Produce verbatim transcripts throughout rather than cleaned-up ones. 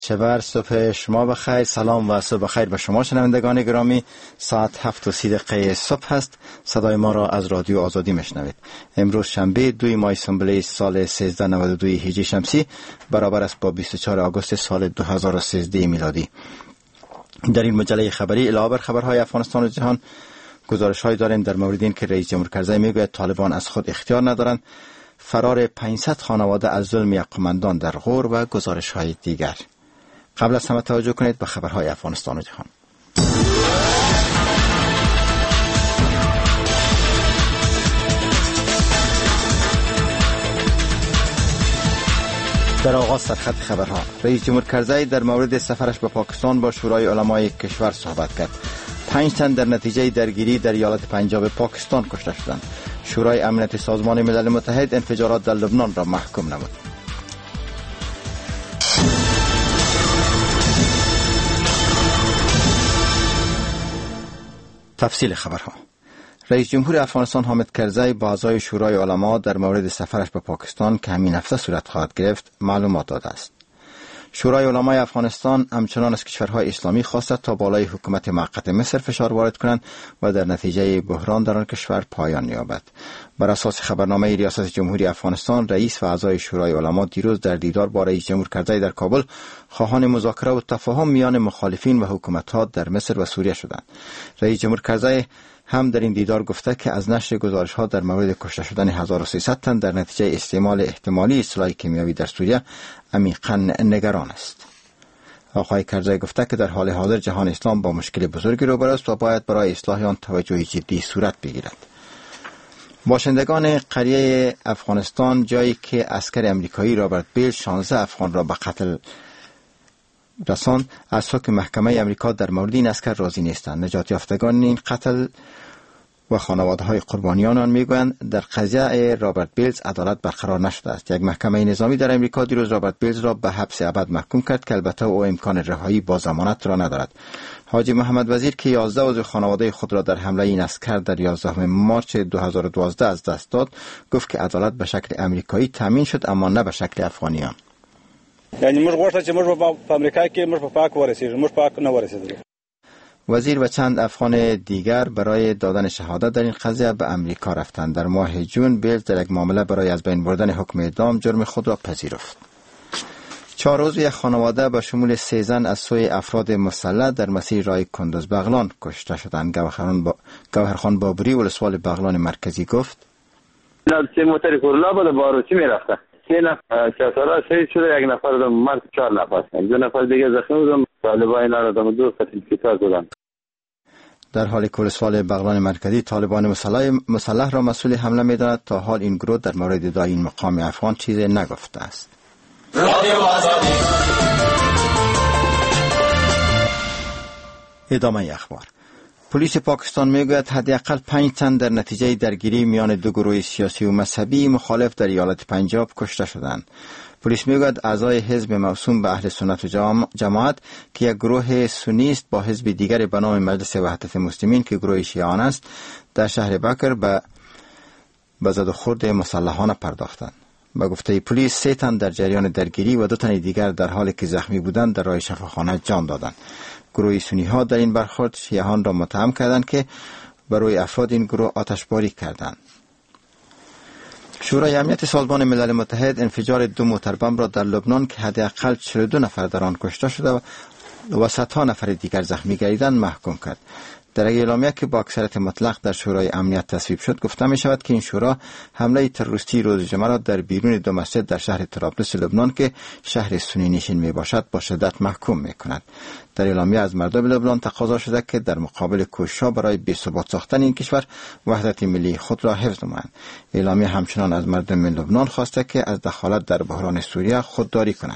چبر صبح شما بخیر. سلام و صبح بخیر به شما شنوندگان گرامی. ساعت هفت و سی دقیقه صبح است. صدای ما را از رادیو آزادی میشنوید. امروز شنبه دوی ماه سنبله سال سیزده نود و دو هجری شمسی برابر است با بیست و چهار آگوست سال دو هزار و سیزده میلادی. در این مجله خبری علاوه بر خبرهای افغانستان و جهان گزارش های داریم در مورد این که رئیس جمهور کرزی میگوید طالبان از خود اختیار ندارند، فرار پانصد خانواده از ظلم یک قماندان در غور و گزارش های دیگر. قبل از همه توجه کنید به خبرهای افغانستان و جهان. در آغاز سرخط خبرها، رئیس جمهور کرزی در مورد سفرش به پاکستان با شورای علمای کشور صحبت کرد. پنج تن در نتیجه درگیری در ایالت پنجاب پاکستان کشته شدند. شورای امنیت سازمان ملل متحد انفجارات در لبنان را محکوم نمود. تفصیل خبرها. رئیس جمهور افغانستان حامد کرزی با اعضای شورای علما در مورد سفرش به پاکستان که همین هفته صورت خواهد گرفت معلومات داده است. شورای علمای افغانستان همچنان از کشورهای اسلامی خواسته تا بالای حکومت موقت مصر فشار وارد کنند و در نتیجه بحران در آن کشور پایان یابد. بر اساس خبرنامه ریاست جمهوری افغانستان، رئیس و اعضای شورای علما دیروز در دیدار با رئیس جمهور کرزی در کابل خواهان مذاکره و تفاهم میان مخالفین و حکومت‌ها در مصر و سوریه شدند. رئیس جمهور کرزی هم در این دیدار گفته که از نشر گزارش‌ها در مورد کشته شدن هزار و سیصد تن در نتیجه استعمال احتمالی سلاح کیمیایی در سوریه عمیقاً نگران است. آقای کرزی گفته که در حال حاضر جهان اسلام با مشکل بزرگی روبرو است و باید برای اصلاح آن توجه جدی صورت بگیرد. باشندگان قریه افغانستان، جایی که عسکر امریکایی رابرت بیل شانزده افغان را به قتل رساند، از حکم محکمه امریکا در مورد این عسکر راضی نیستند. نجات یافتگان این قتل و خانواده های قربانیان آن میگویند در قضیه رابرت بیلز عدالت برقرار نشده است. یک محکمه نظامی در امریکا دیروز رابرت بیلز را به حبس ابد محکوم کرد که البته او امکان رهایی با ضمانت را ندارد. حاجی محمد وزیر که یازده عضو خانواده خود را در حمله این عسکر در یازدهم مارچ دو هزار و دوازده از دست داد، گفت که عدالت به شکل امریکایی تامین شد اما نه به شکل افغانیان. یعنی موږ غواړو چې موږ په امریکا کې موږ په پاک ورسېږو، موږ پاک نه ورسېدل. وزیر و چند افغان دیگر برای دادن شهادت در این قضیه به امریکا رفتند. در ماه جون بیلز در یک معامله برای از بین بردن حکم اعدام جرم خود را پذیرفت. چهار عضو یک خانواده به شمول سه زن از سوی افراد مسلح در مسیر راه کندوز بغلان کشته شدند. گوهرخان با... گوهرخان بابری ولسوال بغلان مرکزی گفت: سه موتر کورلا بود باروچی میرفته. سه نفر چهارتا شهید شده، یک نفر دم مرد، چهار نفر دو نفر دیگه زخمی بودن. طالبان اینا دم دو قتل کیسا شدن. در حالی که ولسوال بغلان مرکزی طالبان مسلح مسلح را مسئول حمله می‌داند، تا حال این گروه در مورد ادعای این مقام افغان چیزی نگفته است. ادامه اخبار. پلیس پاکستان میگوید حداقل پنج تن در نتیجه درگیری میان دو گروه سیاسی و مذهبی مخالف در ایالت پنجاب کشته شدند. پلیس میگوید اعضای حزب موسوم به اهل سنت و جماعت که یک گروه سنی است با حزب دیگر به نام مجلس وحدت مسلمین که گروه شیعان است، در شهر بکر به به زد و خورد مسلحانه پرداختند. به گفته پلیس سه تن در جریان درگیری و دو تن دیگر در حالی که زخمی بودند در راه شفاخانه جان دادند. گروه سنی ها در این برخورد شیعان را متهم کردند که برای افراد این گروه آتشباری کردند. شورای امنیت سازمان ملل متحد انفجار دو موتر بم را در لبنان که حداقل چهل و دو نفر در آن کشته شده و صدها نفر دیگر زخمی گردیدند محکوم کرد. در اعلامیه که با اکثریت مطلق در شورای امنیت تصویب شد گفته می شود که این شورا حمله تروریستی روز جمعه را در بیرون دو مسجد در شهر طرابلس لبنان که شهر سنی نشین می باشد با شدت محکوم می کند. در اعلامیه از مردم لبنان تقاضا شده که در مقابل کوشش‌ها برای بی‌ثبات ساختن این کشور وحدت ملی خود را حفظ نمایند. اعلامیه همچنان از مردم لبنان خواسته که از دخالت در بحران سوریه خودداری کنند.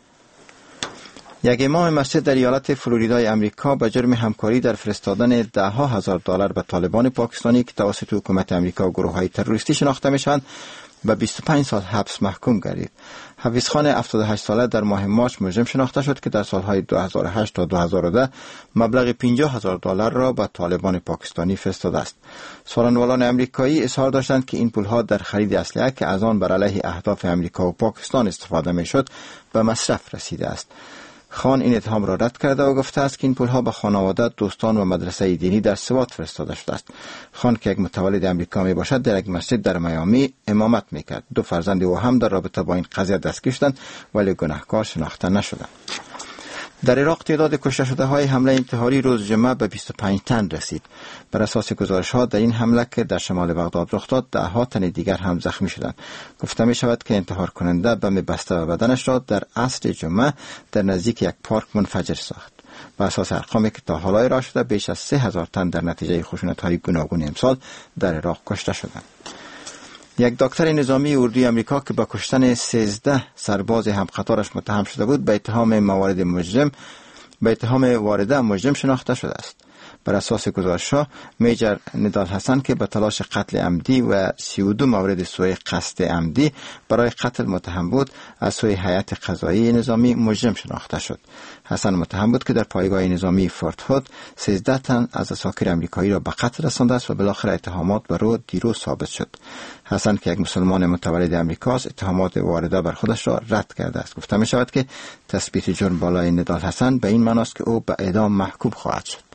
یک امام مسجد در ایالت فلوریدای امریکا به جرم همکاری در فرستادن ده ها هزار دلار به طالبان پاکستانی که توسط حکومت امریکا و گروه‌های تروریستی شناخته میشوند به بیست و پنج سال حبس محکوم گردید. حفیظ خان هفتاد و هشت ساله در ماه مارچ مجرم شناخته شد که در سالهای دو هزار و هشت تا دو هزار و ده مبلغ پنجاه هزار دلار را به طالبان پاکستانی فرستاده است. سخنرانان امریکایی اظهار داشتند که این پولها در خرید اسلحه که از آن بر علیه اهداف امریکا و پاکستان استفاده میشد به مصرف رسیده است. خان این اتهام را رد کرده و گفته است که این پولها به خانواده، دوستان و مدرسه دینی در سوات فرستاده شده است. خان که یک متولد امریکا می باشد در یک مسجد در میامی امامت میکرد. دو فرزند او هم در رابطه با این قضیه دستگیر شدند ولی گناهکار شناخته نشدند. در عراق تعداد کشته شده های حمله انتحاری روز جمعه به بیست و پنج تن رسید. بر اساس گزارش ها در این حمله که در شمال بغداد رخ داد، ده ها تن دیگر هم زخمی شدند. گفته می شود که انتحار کننده بم بسته به بدنش را در عصر جمعه در نزدیک یک پارک منفجر ساخت. بر اساس ارقامی که تا حالا ارائه شده، بیش از سه هزار تن در نتیجه خشونت های گوناگون امسال در عراق کشته شدند. یک دکتر نظامی اردوی امریکا که با کشتن سیزده سرباز همقطارش متهم شده بود، به اتهام موارد مجرم به اتهام وارده مجرم شناخته شده است. بر اساس گزارش‌ها، میجر ندال حسن که به تلاش قتل عمدی و سی و دو مورد سوء قصد عمدی برای قتل متهم بود، از سوی هیئت قضایی نظامی مجرم شناخته شد. حسن متهم بود که در پایگاه نظامی فورت هود سیزده تن از اساکیر امریکایی را به قتل رسانده است و بالاخره اتهامات بر او دیروز ثابت شد. حسن که یک مسلمان متولد امریکاست، اتهامات وارده بر خودش را رد کرده است. گفته می شود که تثبیت جرم بالای ندال حسن به این معنی است که او به اعدام محکوم خواهد شد.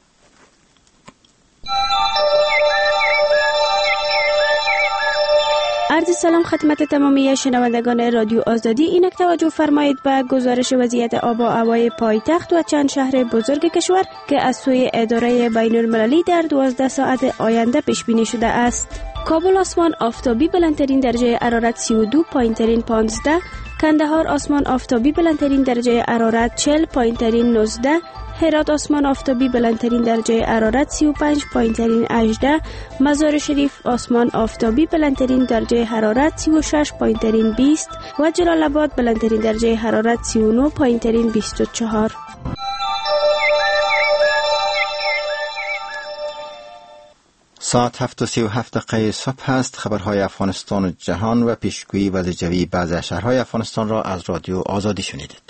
عرض سلام خدمت تمامی شنوندگان رادیو آزادی. اینک توجه فرمایید به گزارش وضعیت آب و هوای پایتخت و چند شهر بزرگ کشور که از سوی اداره بین المللی در دوازده ساعت آینده پیش بینی شده است. کابل آسمان آفتابی بلندترین درجه حرارت سی و دو، پایینترین پانزده. کندهار آسمان آفتابی بلندترین درجه حرارت چهل، پایینترین نوزده. هرات آسمان آفتابی بلندترین درجه حرارت سی و پنج، پایینترین هجده. مزار شریف آسمان آفتابی بلندترین درجه حرارت سی و شش، پایینترین بیست و جلال آباد بلندترین درجه حرارت سی و نه، پایینترین بیست و چهار. ساعت هفت و سی و هفت دقیقه صبح است. خبرهای افغانستان و جهان و پیشگویی وضع جوی بعضی شهرهای افغانستان را از رادیو آزادی شنیدید.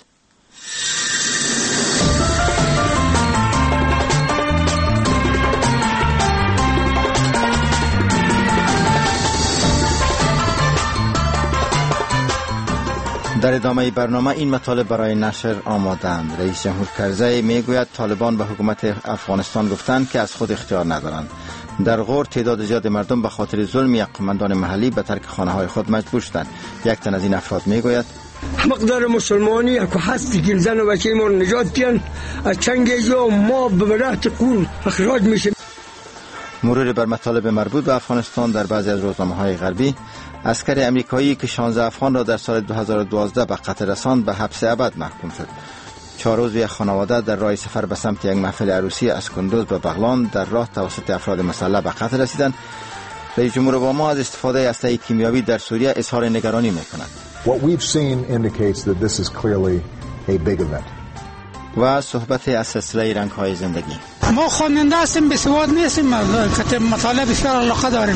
در ادامه برنامه این مطالب برای نشر آمادند. رئیس جمهور کرزی میگوید طالبان به حکومت افغانستان گفتند که از خود اختیار ندارند. در غور تعداد زیاد مردم به خاطر ظلم یک قماندان محلی به ترک خانه‌های خود مجبور شدند. یک تن از این افراد میگوید مقدار مسلمانی اکو هستی که زن و بچه ما نجات دیدن از چنگ یا ما به بلحت قول اخراج میشه. مرور بر مطالب مربوط به افغانستان در بعضی از روزنامه‌های غربی. عسکر امریکایی که شانزده افغان را در سال دو هزار و دوازده به قتل رساند به حبس ابد محکوم شد. چهار عضو خانواده در راه سفر به سمت یک محفل عروسی از کندوز به بغلان در راه توسط افراد مسلح به قتل رسیدند. رئیس جمهور اوباما از استفاده اسلحه کیمیایی در سوریه اظهار نگرانی می‌کند. What we've seen indicates that this is clearly a big event. و صحبت از سلسله رنگ‌های زندگی. ما خواننده هستیم، بسواد نیستیم، که مطالعه بسیار علاقه داریم.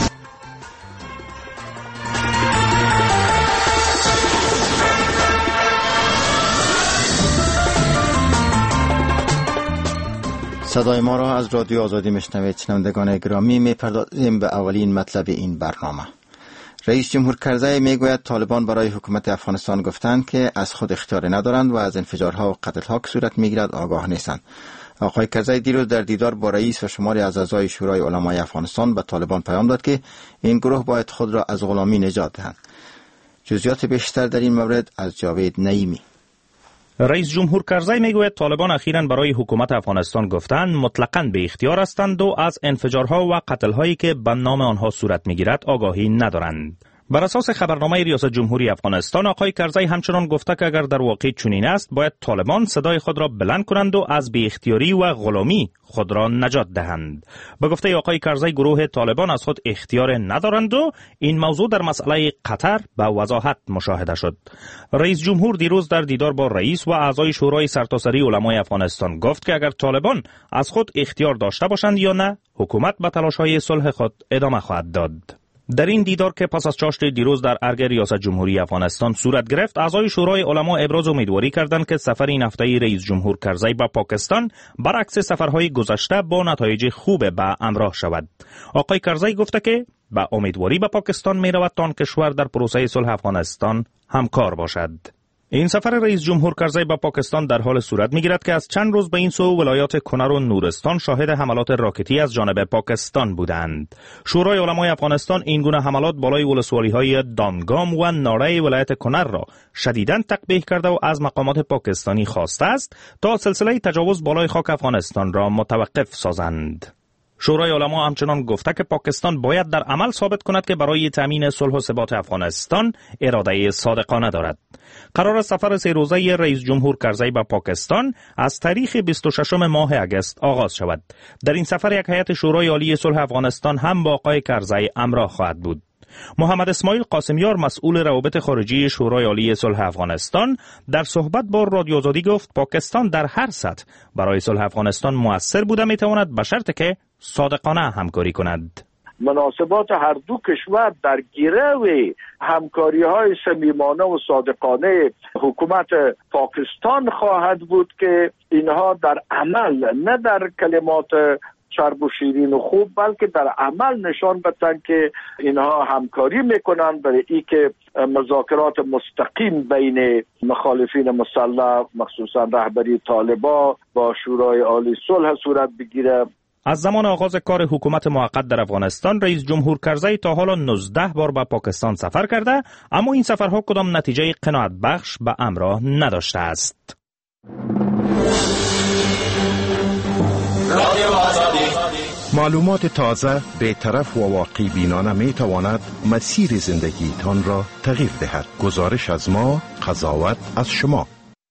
صدای ما را از رادیو آزادی میشنوید. شنوندگان گرامی، میپردازیم به اولین مطلب این برنامه. رئیس جمهور کرزی میگوید طالبان برای حکومت افغانستان گفتند که از خود اختیار ندارند و از انفجارها و قتلها که صورت میگیرد آگاه نیستند. آقای کرزی دیروز در دیدار با رئیس و شماری از اعضای شورای علمای افغانستان به طالبان پیام داد که این گروه باید خود را از غلامی نجات دهند. جزئیات بیشتر در این مورد از جاوید نعیمی. رئیس جمهور کرزی میگوید طالبان اخیراً برای حکومت افغانستان گفتند مطلقاً به اختیار هستند و از انفجارها و قتلهایی که به نام آنها صورت میگیرد آگاهی ندارند. بر اساس خبرنامه ریاست جمهوری افغانستان، آقای کرزی همچنان گفته که اگر در واقع چنین است، باید طالبان صدای خود را بلند کنند و از بی اختیاری و غلامی خود را نجات دهند. به گفته آقای کرزی، گروه طالبان از خود اختیار ندارند و این موضوع در مسئله قطر به وضاحت مشاهده شد. رئیس جمهور دیروز در دیدار با رئیس و اعضای شورای سرتاسری علمای افغانستان گفت که اگر طالبان از خود اختیار داشته باشند یا نه، حکومت به تلاش‌های صلح خود ادامه خواهد داد. در این دیدار که پس از چاشت دیروز در ارگ ریاست جمهوری افغانستان صورت گرفت، اعضای شورای علما ابراز امیدواری کردند که سفر این هفته رئیس جمهور کرزی به پاکستان برعکس سفرهای گذشته با نتایج خوب به همراه شود. آقای کرزی گفته که با امیدواری به پاکستان می رود تا آن کشور در پروسه صلح افغانستان همکار باشد. این سفر رئیس جمهور کرزی به پاکستان در حال صورت می‌گیرد که از چند روز به این سو ولایات کنر و نورستان شاهد حملات راکتی از جانب پاکستان بودند. شورای علمای افغانستان این گونه حملات بالای ولسوالی‌های دانگام و ناره ولایت کنر را شدیداً تقبیح کرده و از مقامات پاکستانی خواسته است تا سلسله تجاوز بالای خاک افغانستان را متوقف سازند. شورای علما همچنان گفته که پاکستان باید در عمل ثابت کند که برای تامین صلح و ثبات افغانستان اراده صادقانه دارد. قرار است سفر سه روزه رئیس جمهور کرزی به پاکستان از تاریخ بیست و ششم ماه اگست آغاز شود. در این سفر یک هیئت شورای عالی صلح افغانستان هم با آقای کرزی همراه خواهد بود. محمد اسماعیل قاسمیار مسئول روابط خارجی شورای عالی صلح افغانستان در صحبت با رادیو آزادی گفت پاکستان در هر سطح برای صلح افغانستان مؤثر بوده میتواند به شرط که صادقانه همکاری کند. مناسبات هر دو کشور در گرو همکاری های صمیمانه و صادقانه حکومت پاکستان خواهد بود که اینها در عمل نه در کلمات چرب و شیرین و خوب بلکه در عمل نشان بدن که اینها همکاری میکنند برای ای که مذاکرات مستقیم بین مخالفین مسلح مخصوصا رهبری طالبان با شورای عالی صلح صورت بگیره. از زمان آغاز کار حکومت موقت در افغانستان رئیس جمهور کرزی تا حالا نوزده بار به پاکستان سفر کرده، اما این سفرها کدام نتیجه قناعت بخش به همراه نداشته است. معلومات تازه، بی‌طرف و واقعی بینانه می تواند مسیر زندگیتان را تغییر دهد. گزارش از ما، قضاوت از شما.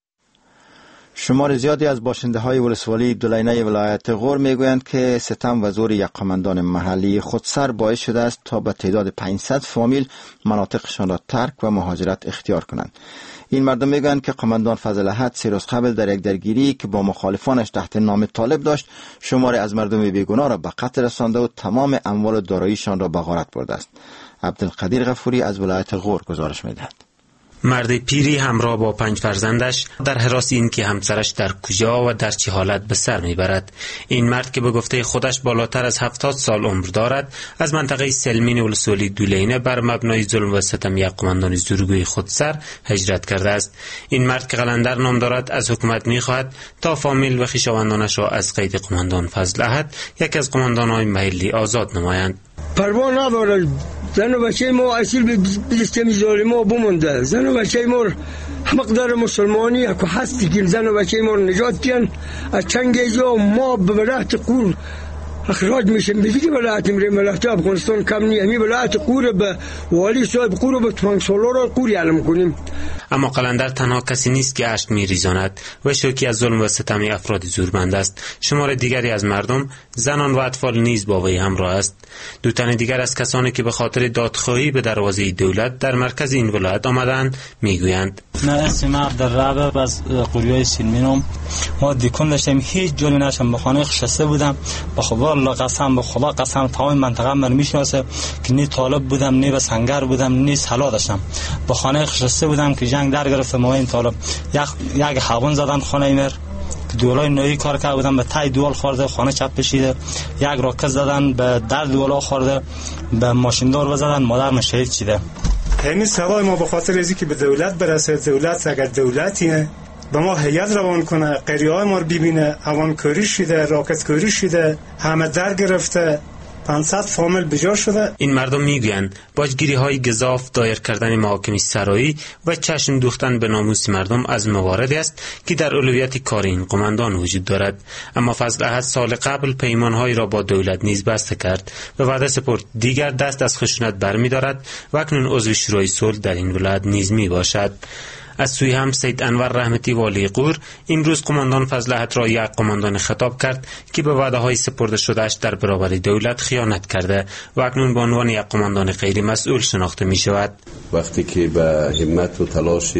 شمار زیادی از باشنده های ولسوالی دولینه ولایت غور می گویند که ستم و زور یک قماندان محلی خودسر باعث شده است تا به تعداد پانصد فامیل مناطقشان را ترک و مهاجرت اختیار کنند. این مردم میگویند که قماندان فضل احد سه روز قبل در یک درگیری که با مخالفانش تحت نام طالب داشت شماری از مردم بیگناه را به قتل رسانده و تمام اموال و داراییشان را به غارت برده است. عبدالقدیر غفوری از ولایت غور گزارش میدهد. مرد پیری همراه با پنج فرزندش در حراس این که همسرش در کجا و در چه حالت به سر میبرد. این مرد که به گفته خودش بالاتر از هفتاد سال عمر دارد از منطقه سلمین ولسوالی دولینه بر مبنای ظلم و ستم یک قماندان زورگوی خودسر هجرت کرده است. این مرد که قلندر نام دارد از حکومت میخواهد تا فامیل و خویشاوندانش را از قید قماندان فضل احد یک از قماندان‌های محلی آزاد نمایند. پروا نداره، زن و بچه ما اصیل به سیستم ظالم بمونده. زن و بچه ما مقدار مسلمانی اکو هستی که زن و بچه ما نجات کن از چنگ ایجا ما به ولایت قور اخراج میشیم. بگی که ولایت میریم ولایت افغانستان کم نی، همی ولایت قور به والی صاحب قور به تفنگ سالار قوری علم کنیم. اما قلندر تنها کسی نیست که اشک میریزاند و شوکی از ظلم و ستم افراد زورمند است. شمار دیگری از مردم، زنان و اطفال نیز با وی همراه است. دو تن دیگر از کسانی که به خاطر دادخواهی به دروازه دولت در مرکز این ولایت آمدند میگویند: من اسم عبدالرب از قریه سلمینم. ما دیکن داشتیم، هیچ جوری نشم به خانه خشسته بودم. با خدا الله قسم، به خدا قسم تمام منطقه من میشناسه که نی طالب بودم، نی به سنگر بودم، نی سلا داشتم. با خانه خشسته بودم که جنگ در گرفت. ما این طالب یک یک حوان زدن خانه ایمر که دولای نوی کار کرده بودن، به تای دول خورده، خانه چپ کشیده. یک راکت زدن به در دولا خورده، به ماشیندار بزدن، مادرم شهید شده. همین سوال ما به خاطر ازی که به دولت برسه، دولت اگر دولتیه به ما هیئت روان کنه، قریه‌های ما رو ببینه، هوان کوری شده، راکت کوری شده، همه در گرفته، پانصد فامیل بجا شده. این مردم میگویند باجگیری های گزاف، دایر کردن محاکم سرایی و چشم دوختن به ناموس مردم از مواردی است که در اولویت کار این قماندان وجود دارد. اما فضل احد سال قبل پیمانهایی را با دولت نیز بسته کرد و وعده سپرد دیگر دست از خشونت برمی‌دارد و اکنون عضو شورای صلح در این ولایت نیز میباشد. از سوی هم سید انور رحمتی والی غور امروز قماندان فضل احد را یک قماندان خطاب کرد که به وعده های سپرده شدهش در برابر دولت خیانت کرده و اکنون به عنوان یک قماندان غیر مسئول شناخته می شود. وقتی که به همت و تلاش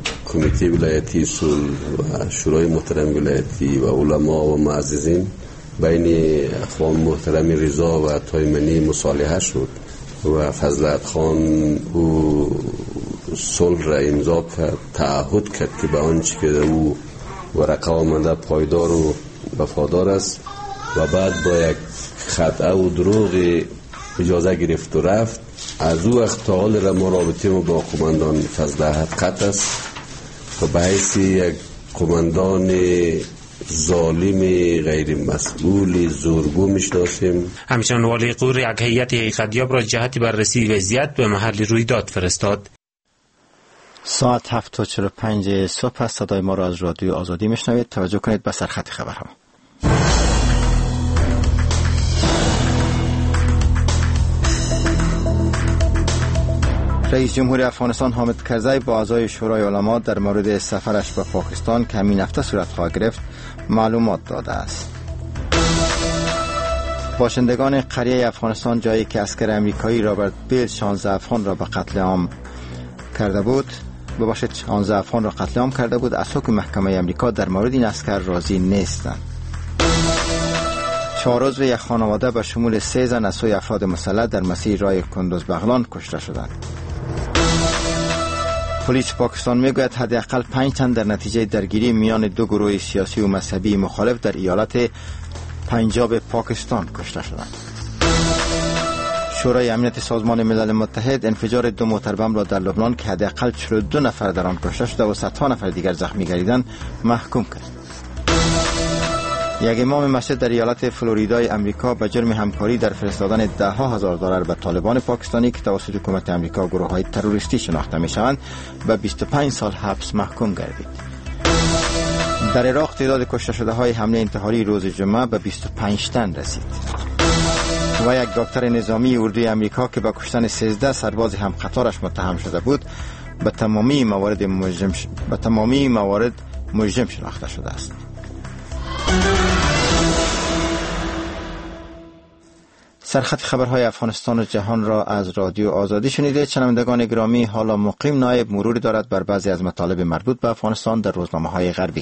کمیته ولایتی صلح و شورای محترم ولایتی و علما و معززین بین اخوان محترم رضا و تایمنی مصالحه شد و فضل احد خان او صلح را امضا کرد، تعهد کرد که به آنچه که او ورقه آمده پایدار و وفادار است و بعد با یک خطأ و دروغ اجازه گرفت و رفت. از او وقت تا حال را ما رابطه ما با قماندان فضل احد قطع است و به حیث یک قماندان ظالم غیر مسئول زورگو میشناسیم. همچنان والی غور یک هیئت حقیقتیاب را جهت بررسی وضعیت به محل رویداد فرستاد. ساعت هفت و چهل و پنج صبح است. صدای ما را از رادیو آزادی میشنوید. توجه کنید به سرخط خبرها. رئیس جمهور افغانستان حامد کرزی با اعضای شورای علما در مورد سفرش به پاکستان که همین هفته صورت خواهد گرفت معلومات داده است. باشندگان قریه افغانستان، جایی که عسکر امریکایی رابرت بیل شانزده افغان را به قتل عام کرده بود بباشد شانزده افغان را قتل عام کرده بود، از حکم محکمه امریکا در مورد این عسکر راضی نیستند. چهار عضو یک خانواده به شمول سه زن از سوی افراد مسلح در مسیر راه کندوز بغلان کشته شدند. پلیس پاکستان میگوید حداقل پنج تن در نتیجه درگیری میان دو گروه سیاسی و مذهبی مخالف در ایالت پنجاب پاکستان کشته شدند. شورای امنیت سازمان ملل متحد انفجار دو موتر بم را در لبنان که حداقل چهل و دو نفر در آن کشته شده و صدها نفر دیگر زخمی گردیدند محکوم کرد. یک امام مسجد در ایالت فلوریدای امریکا به جرم همکاری در فرستادن ده ها هزار دلار به طالبان پاکستانی که توسط حکومت امریکا گروه های تروریستی شناخته می شوند به بیست و پنج سال حبس محکوم گردید. در عراق تعداد کشته شده های حمله انتحاری روز جمعه به بیست و پنج تن رسید. و یک دکتر نظامی اردوی امریکا که به کشتن سیزده سرباز هم قطارش متهم شده بود به تمامی موارد مجرم ش... به تمامی موارد مجرم شناخته شده است. سرخط خبرهای افغانستان و جهان را از رادیو آزادی شنیده. شنوندگان گرامی، حالا مقیم نایب مروری دارد بر بعضی از مطالب مربوط به افغانستان در روزنامه‌های غربی.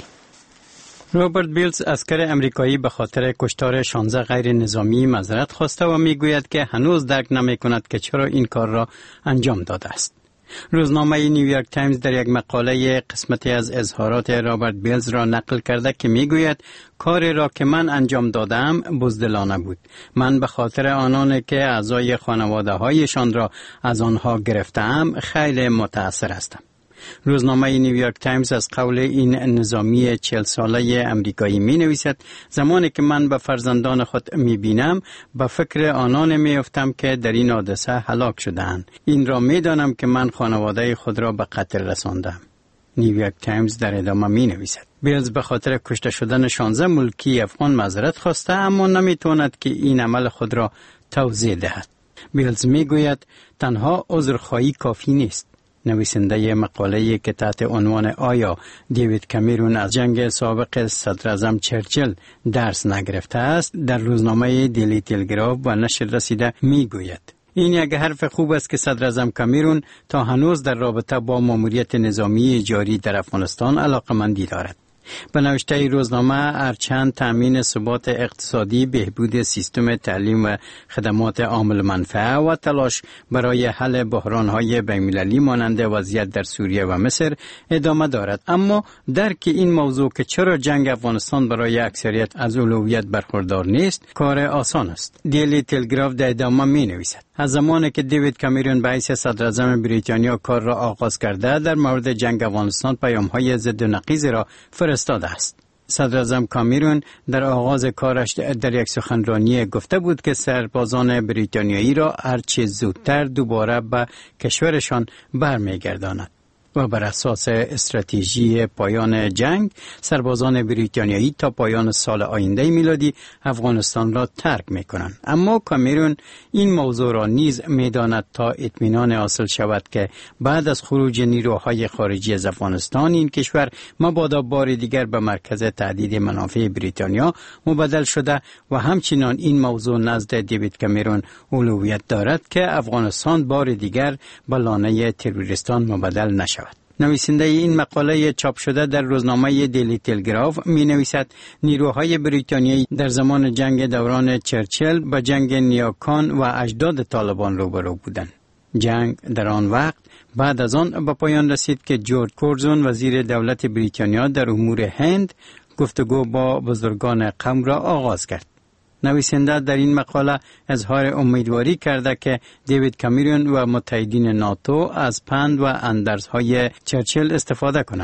رابرت بیلز عسکر امریکایی به خاطر کشتار شانزده غیر نظامی معذرت خواسته و میگوید که هنوز درک نمی‌کند که چرا این کار را انجام داده است. روزنامه نیویورک تایمز در یک مقاله قسمتی از اظهارات رابرت بیلز را نقل کرده که میگوید کاری را که من انجام دادم بزدلانه بود. من به خاطر آنان که اعضای خانواده هایشان را از آنها گرفتم خیلی متأثر هستم. روزنامه نیویورک تایمز از قول این نظامی چهل ساله امریکایی می نویسد زمانی که من به فرزندان خود می بینم به فکر آنان می افتم که در این حادثه هلاک شدند. این را می دانم که من خانواده خود را به قتل رساندم. نیویورک تایمز در ادامه می نویسد بیلز به خاطر کشته شدن شانزده ملکی افغان معذرت خواسته اما نمی تواند که این عمل خود را توضیح دهد. بیلز می گوید تنها عذرخواهی کافی نیست. نویسنده مقاله‌ای که تحت عنوان آیا دیوید کامرون از جنگ سابق صدر اعظم چرچیل درس نگرفته است در روزنامه دیلی تلگراف و نشر رسیده میگوید این یک حرف خوب است که صدر اعظم کامرون تا هنوز در رابطه با ماموریت نظامی جاری در افغانستان علاقمندی دارد. به نوشته روزنامه هرچند تامین ثبات اقتصادی، بهبود سیستم تعلیم و خدمات عامل منفعه و تلاش برای حل بحران‌های بین‌المللی مانند وضعیت در سوریه و مصر ادامه دارد، اما درک این موضوع که چرا جنگ افغانستان برای اکثریت از اولویت برخوردار نیست کار آسان است. دیلی تلگراف در ادامه می‌نویسد از زمانی که دیوید کامرون به حیث صدر اعظم بریتانیا کار را آغاز کرده در مورد جنگ افغانستان پیام‌های ضد و نقیض را فرستاده است. صدر اعظم کامرون در آغاز کارش در یک سخنرانی گفته بود که سربازان بریتانیایی را هرچه زودتر دوباره به کشورشان برمیگرداند و بر اساس استراتژی پایان جنگ سربازان بریتانیایی تا پایان سال آینده میلادی افغانستان را ترک میکنند. اما کامرون این موضوع را نیز میداند تا اطمینان حاصل شود که بعد از خروج نیروهای خارجی از افغانستان این کشور مبادا بار دیگر به مرکز تهدید منافع بریتانیا مبدل شده و همچنان این موضوع نزد دیوید کامرون اولویت دارد که افغانستان بار دیگر به لانه تروریستان مبدل نشود. نویسنده این مقاله چاپ شده در روزنامه دیلی تلگراف می نویسد نیروهای بریتانیایی در زمان جنگ دوران چرچیل با جنگ نیاکان و اجداد طالبان روبرو بودند. جنگ در آن وقت بعد از آن به پایان رسید که جورج کورزون وزیر دولت بریتانیا در امور هند گفتگو با بزرگان قوم را آغاز کرد. نویسنده در این مقاله اظهار امیدواری کرده که دیوید کامرون و متحدین ناتو از پند و اندرزهای چرچیل استفاده کنند.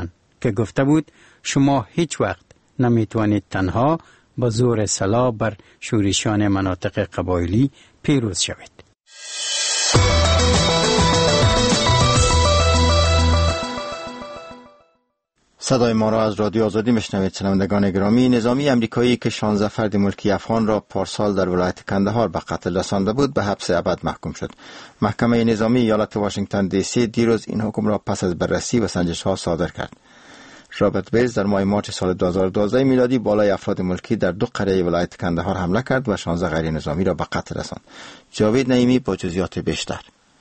که گفته بود شما هیچ وقت نمیتوانید تنها با زور سلاح بر شورشیان مناطق قبایلی پیروز شوید. صدای ما را از رادیو آزادی میشنوید. شنوندگان گرامی، نظامی امریکایی که شانزده فرد ملکی افغان را پارسال در ولایت کندهار به قتل رسانده بود به حبس ابد محکوم شد. محکمه نظامی ایالت واشنگتن دی سی دیروز این حکم را پس از بررسی و سنجش ها صادر کرد. رابرت بیلز در ماه مارچ سال دو هزار و دوازده میلادی بالای افراد ملکی در دو قریه ولایت کندهار حمله کرد و شانزده غیر نظامی را به قتل رساند. جاوید نعیمی با جزئیات بیشتر.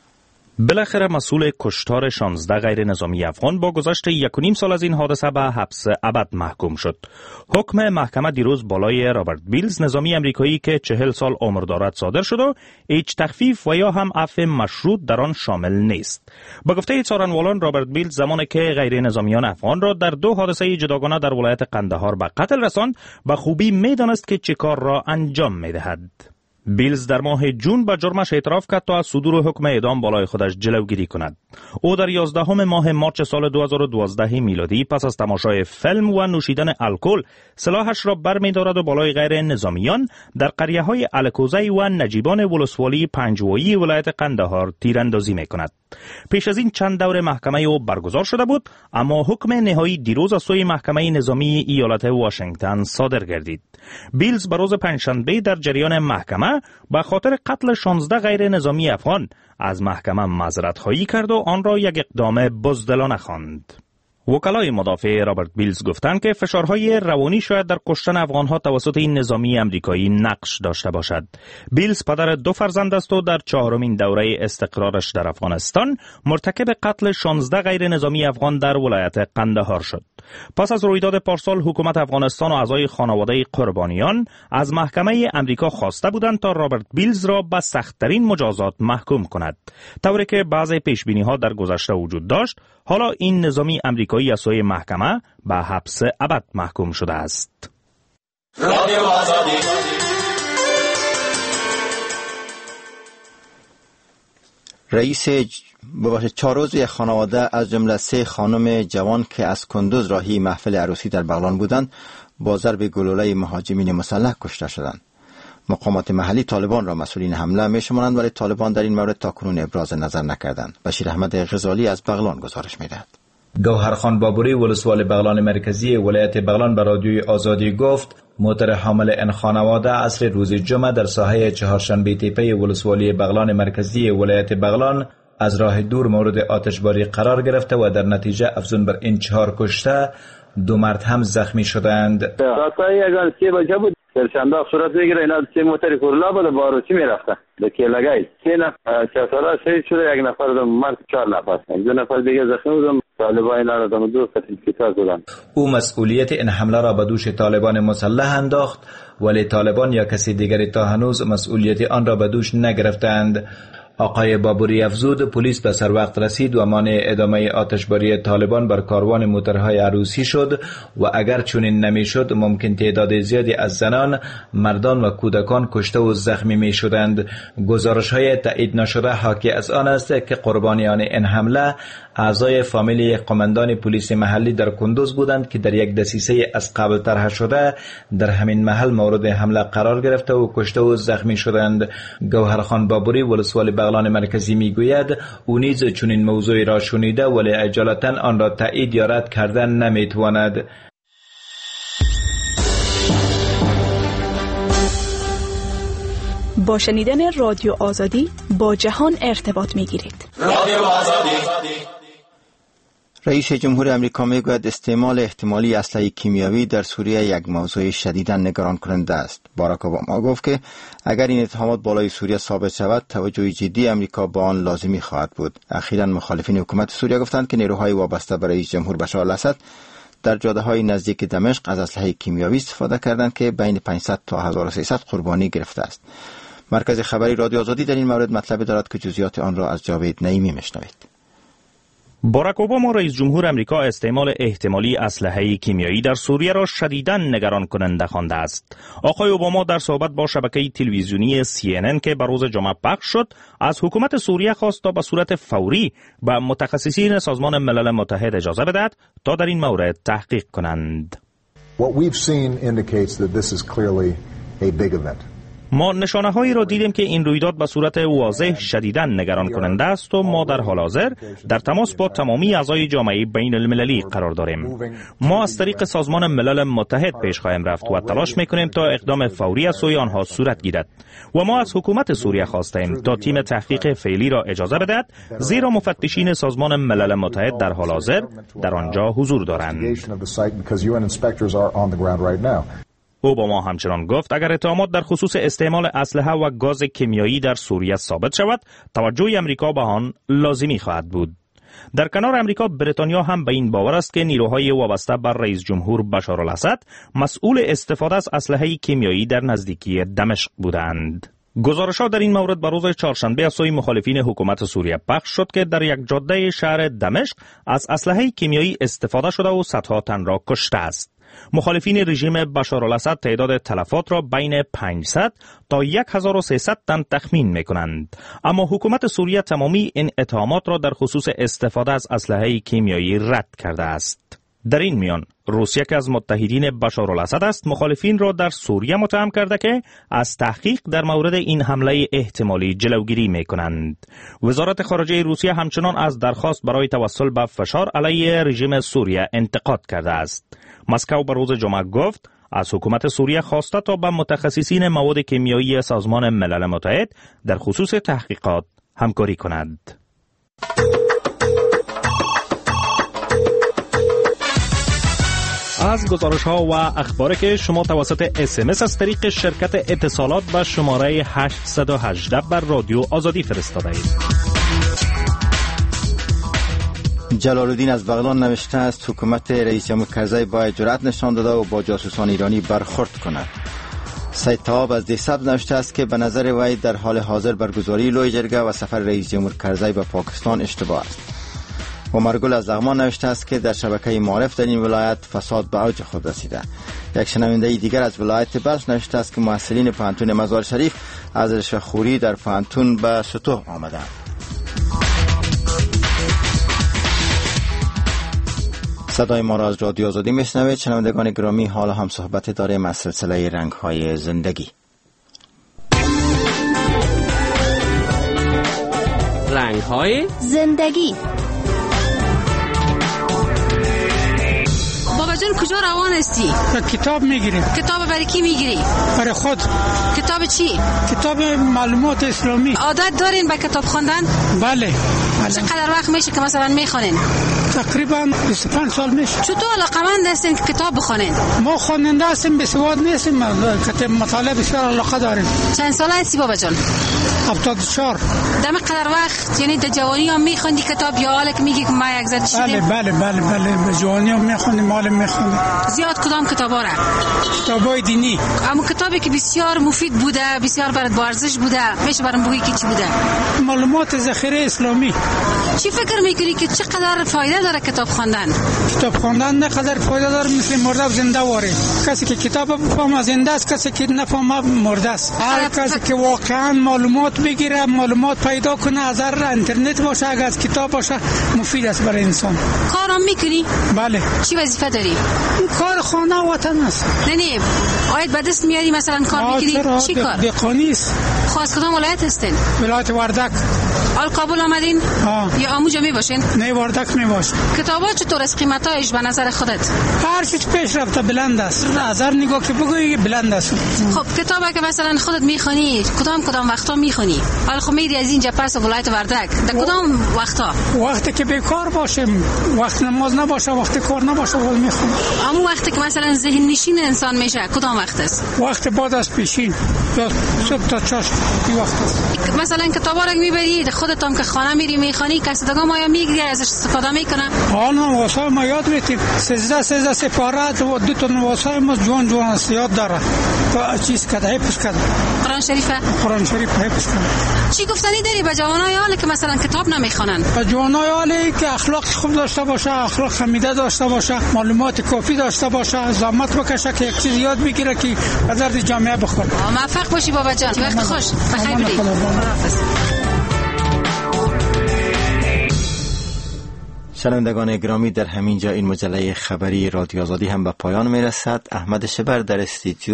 بالاخره مسئول کشتار شانزده غیر نظامی افغان با گذشت یک و نیم سال از این حادثه به حبس ابد محکوم شد. حکم محکمه دیروز بالای رابرت بیلز، نظامی امریکایی که چهل سال عمر دارد، صادر شد و هیچ تخفیف و یا هم عفو مشروط در آن شامل نیست. به گفته څارنوالان، رابرت بیلز زمانی که غیر نظامیان افغان را در دو حادثه جداگانه در ولایت قندهار به قتل رساند، به خوبی میدانست که چه کار را انجام میدهد. بیلز در ماه جون به جرمش اعتراف کرد تا از صدور حکم اعدام بالای خودش جلوگیری کند. او در یازدهم ماه مارچ سال دو هزار و دوازده میلادی پس از تماشای فیلم و نوشیدن الکل سلاحش را برمی‌دارد و بالای غیر نظامیان در قریه‌های الکوزی و نجیبان ولسوالی پنجوایی ولایت قندهار تیراندازی می‌کند. پیش از این چند دور محکمه او برگزار شده بود، اما حکم نهایی دیروز از سوی محکمه نظامی ایالت واشنگتن صادر گردید. بیلز به روز پنجشنبه در جریان محکمه به خاطر قتل شانزده غیر نظامی افغان از محکمه معذرت خواهی کرد و آن را یک اقدام بزدلانه خواند. وکلای مدافع رابرت بیلز گفتند که فشارهای روانی شاید در کشتن افغانها توسط این نظامی امریکایی نقش داشته باشد. بیلز پدر دو فرزند است و در چهارمین دوره استقرارش در افغانستان مرتکب قتل شانزده غیر نظامی افغان در ولایت قندهار شد. پس از رویداد پارسال، حکومت افغانستان و اعضای خانواده قربانیان از محکمه امریکا خواسته بودند تا رابرت بیلز را به سخت‌ترین مجازات محکوم کند. طوری که بعضی پیشبینی‌ها در گذشته وجود داشت، حالا این نظامی امریکایی از سوی محکمه به حبس ابد محکوم شده است. رادیو آزادی. رئیس ببخشید چهار عضو خانواده از جمله سه خانم جوان که از کندوز راهی محفل عروسی در بغلان بودند با ضرب گلوله مهاجمین مسلح کشته شدند. مقامات محلی طالبان را مسئولین حمله می‌شمارند، ولی طالبان در این مورد تاکنون ابراز نظر نکردند. بشیر احمد غزالی از بغلان گزارش می‌دهد. گوهرخان بابوری ولسوال بغلان مرکزی ولایت بغلان به رادیوی آزادی گفت موتر حامل این خانواده عصر روز جمعه در ساحه چهارشنبه تپه ولسوالی بغلان مرکزی ولایت بغلان از راه دور مورد آتشباری قرار گرفته و در نتیجه افزون بر این چهار کشته دو مرد هم زخمی شدند. ساعت یگان سی بجه بود. در شنبه صورت بگیره اینا سه موتر کورلا بود با عروسی میرفتن به کیلگای. سه نفر چهار شهید شده، یک نفر دو مرد، چهار نفر دو نفر دیگه زخمی بودن. طالبان اینا را دم دو قتل کیتا کردند. او مسئولیت این حمله را به دوش طالبان مسلح انداخت، ولی طالبان یا کسی دیگری تا هنوز مسئولیت آن را به دوش نگرفتند. آقای بابوری افزود پلیس به سر وقت رسید و مانع ادامه آتشباری طالبان بر کاروان موترهای عروسی شد و اگر چنین نمیشد ممکن تعداد زیادی از زنان، مردان و کودکان کشته و زخمی می شدند. گزارش های تایید نشده حاکی از آن است که قربانیان این حمله اعضای فامیل یک قماندان پلیس محلی در کندوز بودند که در یک دسیسه از قبل طرح شده در همین محل مورد حمله قرار گرفته و کشته و زخمی شدند. گوهرخان بابوری ولسوال بغلان مرکزی میگوید او نیز چنین موضوعی را شنیده ولی عجالتا آن را تایید یا رد کردن نمیتواند. با شنیدن رادیو آزادی با جهان ارتباط میگیرید. رادیو آزادی. رئیس جمهور امریکا میگوید استعمال احتمالی اسلحه کیمیایی در سوریه یک موضوع شدیداً نگران کننده است. باراک اوباما گفت که اگر این اتهامات بالای سوریه ثابت شود، توجه جدی امریکا به آن لازمی خواهد بود. اخیراً مخالفین حکومت سوریه گفتند که نیروهای وابسته به رئیس جمهور بشار الاسد در جاده‌های نزدیک دمشق از اسلحه کیمیایی استفاده کردند که بین پانصد تا هزار و سیصد قربانی گرفته است. مرکز خبری رادیو آزادی در این مورد مطلب دارد که جزئیات آن را از جاوید نعیمی میشنوید. باراک اوباما رئیس جمهور امریکا استعمال احتمالی اسلحه کیمیایی در سوریه را شدیداً نگران کننده خوانده است. آقای اوباما در صحبت با شبکه تلویزیونی سی ان ان که بر روز جمعه پخش شد، از حکومت سوریه خواست تا به صورت فوری به متخصصین سازمان ملل متحد اجازه بدهد تا در این مورد تحقیق کنند. What we've seen indicates that this is clearly a big event. ما نشانه هایی را دیدیم که این رویداد به صورت واضح شدیداً نگران کننده است و ما در حال حاضر در تماس با تمامی اعضای جامعه بین المللی قرار داریم. ما از طریق سازمان ملل متحد پیش خواهیم رفت و تلاش میکنیم تا اقدام فوری از سوی آنها صورت گیرد و ما از حکومت سوریه خواستیم تا تیم تحقیق فعلی را اجازه بدهد، زیرا مفتشین سازمان ملل متحد در حال حاضر در آنجا حضور دارند. اوباما همچنان گفت اگر اتهامات در خصوص استعمال اسلحه و گاز کیمیایی در سوریه ثابت شود، توجه امریکا به آن لازمی خواهد بود. در کنار امریکا، بریتانیا هم به این باور است که نیروهای وابسته بر رئیس جمهور بشار الاسد مسئول استفاده از اسلحه کیمیایی در نزدیکی دمشق بودند. گزارش‌ها در این مورد بر روز چهارشنبه از سوی مخالفین حکومت سوریه پخش شد که در یک جاده شهر دمشق از اسلحه کیمیایی استفاده شده و صدها تن را کشته است. مخالفین رژیم بشار الاسد تعداد تلفات را بین پانصد تا هزار و سیصد تن تخمین می‌کنند، اما حکومت سوریه تمامی این اتهامات را در خصوص استفاده از اسلحه کیمیایی رد کرده است. در این میان روسیه که از متحدین بشار الاسد است، مخالفین را در سوریه متهم کرده که از تحقیق در مورد این حمله احتمالی جلوگیری می‌کنند. وزارت خارجه روسیه همچنان از درخواست برای توسل به فشار علیه رژیم سوریه انتقاد کرده است. مسکو بر روز جمعه گفت از حکومت سوریه خواسته تا با متخصصین مواد کیمیایی سازمان ملل متحد در خصوص تحقیقات همکاری کند. از گزارش ها و اخباری که شما توسط اس ام اس از طریق شرکت اتصالات به شماره هشت یک هشت بر رادیو آزادی فرستاده اید. جلال الدین از بغداد نوشته است حکومت رئیس جمهور کرزی باید جرأت نشان داده و با جاسوسان ایرانی برخورد کند. سید طاب از دیسب نوشته است که به نظر وی در حال حاضر برگزاری لوی جرگه و سفر رئیس جمهور کرزی به پاکستان اشتباه است. عمرگل از زغمان نوشته است که در شبکه معارف در این ولایت فساد به اوج خود رسیده. یک شنونده دیگر از ولایت بلخ نوشته است که محصلین پانتون مزار شریف از رشوه‌خوری در پانتون به سطوح آمدند. صدای ما را از رادیو آزادی میشنوید. شنوندگان گرامی، حالا هم صحبت داریم از سلسله رنگ‌های زندگی. رنگ‌های زندگی. بابا جان کجا روان هستی؟ کتاب میگیریم. کتاب برای کی میگیری؟ برای خود. کتاب چی؟ کتاب معلومات اسلامی. عادت دارین به کتاب خواندن؟ بله. چقدر وقت میشه که مثلا میخونین؟ تقریبا بیست و پنج سال میشه. چطور علاقمند هستین که کتاب بخونین؟ ما خواننده هستیم، بی سواد نیستیم، کتاب مطالعه بسیار علاقه داریم. چند ساله هستی بابا جان؟ هفتاد و چهار. دم قدر وقت یعنی در جوانی هم میخوندی کتاب یا حالا که میگی که ما یک زد شدیم؟ بله بله بله بله به جوانی هم میخوندیم، مال میخوندیم. زیاد کدام کتابا را؟ کتابای دینی. اما کتابی که بسیار مفید بوده، بسیار برات با ارزش بوده، میشه برام بگی که چی بوده؟ معلومات ذخیره اسلامی. چی فکر میکنی که چقدر فایده داره کتاب خواندن؟ کتاب خواندن نه قدر فایده داره مثل مرده زنده واره. کسی که کتاب بفهمه زنده است، کسی که نفهمه مرده است. هر کسی که واقعا معلومات بگیره، معلومات پیدا کنه، از هر اینترنت باشه، اگر از کتاب باشه، مفید است برای انسان. کارم میکنی؟ بله. چی وظیفه داری؟ کار خانه و وطن است. نه نه آید به دست میاری مثلا کار میکنی؟ چی کار؟ دهقانی است. خاص کدام ولایت هستین؟ ولایت وردک. آل کابل آمدین؟ آه. یا آموجا می باشین؟ نه وردک می باشین. کتابا چطور از قیمتایش به نظر خودت؟ هر چیز پیش رفته بلند است. نظر نگاه که بگویی بلند است. خب کتابا که مثلا خودت میخونی کدام کدام وقتا میخونی؟ حالا خب میری از اینجا پس ولایت وردک در کدام وقتا؟ وقتی که بیکار باشیم، وقت نماز نباشه، وقت کار نباشه ول میخونم. اما وقتی که مثلا ذهن نشین انسان میشه کدام وقت است؟ وقت بعد از پیشین یا صبح تا چاش این وقت است. مثلا کتابا رو میبری خودت هم که خانه میری میخوانی کسادگان ما یا میگیری ازش استفاده میکنن؟ آن واسه ما یاد میتیم سیزده سیزده سپاره و دو تا واسه ما جوان جوان است یاد داره تا چیز کده حفظ کده. قرآن شریفه؟ قرآن شریف حفظ کده. چی گفتنی داری به جوانای حالی که مثلا کتاب نمیخوانن؟ به جوانای حالی که اخلاق خوب داشته باشه، اخلاق حمیده داشته باشه، معلومات کافی داشته باشه، زحمت بکشه که یک چیز یاد بگیره که به درد جامعه بخوره. موفق باشی بابا جان. وقت خوش. بخیر بری. خداحافظ. شنوندگان گرامی، در همین جا این مجله خبری رادیو آزادی هم به پایان می رسد. احمد شبر در استودیو